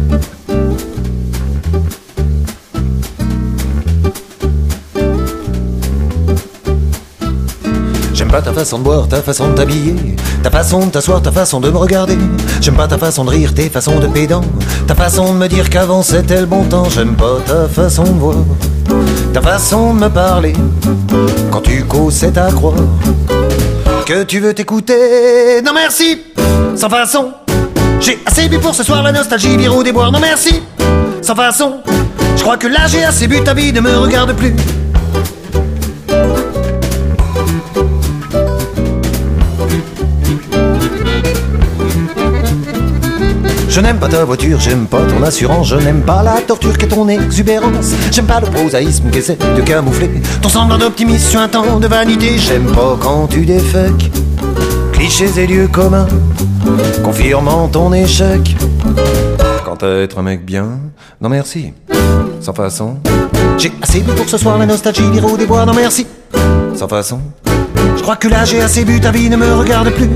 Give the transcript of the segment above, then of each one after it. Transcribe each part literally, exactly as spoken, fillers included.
J'aime pas ta façon de boire, ta façon de t'habiller, ta façon de t'asseoir, ta façon de me regarder. J'aime pas ta façon de rire, tes façons de pédant, ta façon de me dire qu'avant c'était le bon temps. J'aime pas ta façon de voir, ta façon de me parler. Quand tu causes c'est à croire que tu veux t'écouter. Non merci, sans façon. J'ai assez bu pour ce soir, la nostalgie vire au déboire. Non merci, sans façon. Je crois que là j'ai assez bu, ta vie ne me regarde plus. Je n'aime pas ta voiture, j'aime pas ton assurance, je n'aime pas la torture qu'est ton exubérance. J'aime pas le prosaïsme qu'essaie de camoufler ton semblant d'optimisme sur un temps de vanité. J'aime pas quand tu défèques clichés et lieux communs, confirmant ton échec. Quant à être un mec bien, non merci, sans façon. J'ai assez bu pour ce soir, la nostalgie vire au déboire. Non merci, sans façon. Je crois que là j'ai assez bu, ta vie ne me regarde plus.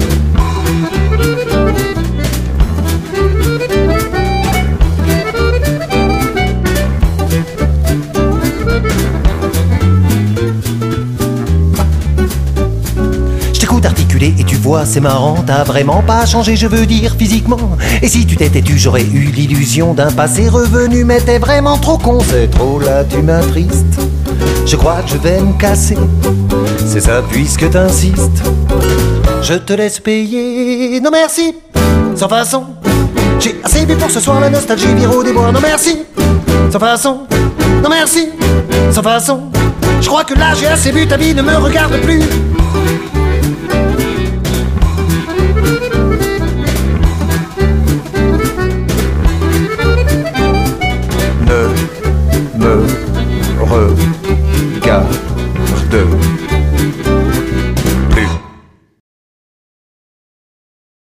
Articulé et tu vois c'est marrant, t'as vraiment pas changé, je veux dire physiquement. Et si tu t'étais tu, j'aurais eu l'illusion d'un passé revenu, mais t'es vraiment trop con, c'est trop là, tu m'attristes. Je crois que je vais me casser, c'est ça puisque t'insistes. Je te laisse payer, non merci, sans façon. J'ai assez bu pour ce soir, la nostalgie vire au déboire. Non merci, sans façon. Non merci, sans façon. Je crois que là j'ai assez bu, ta vie ne me regarde plus. Ne me regarde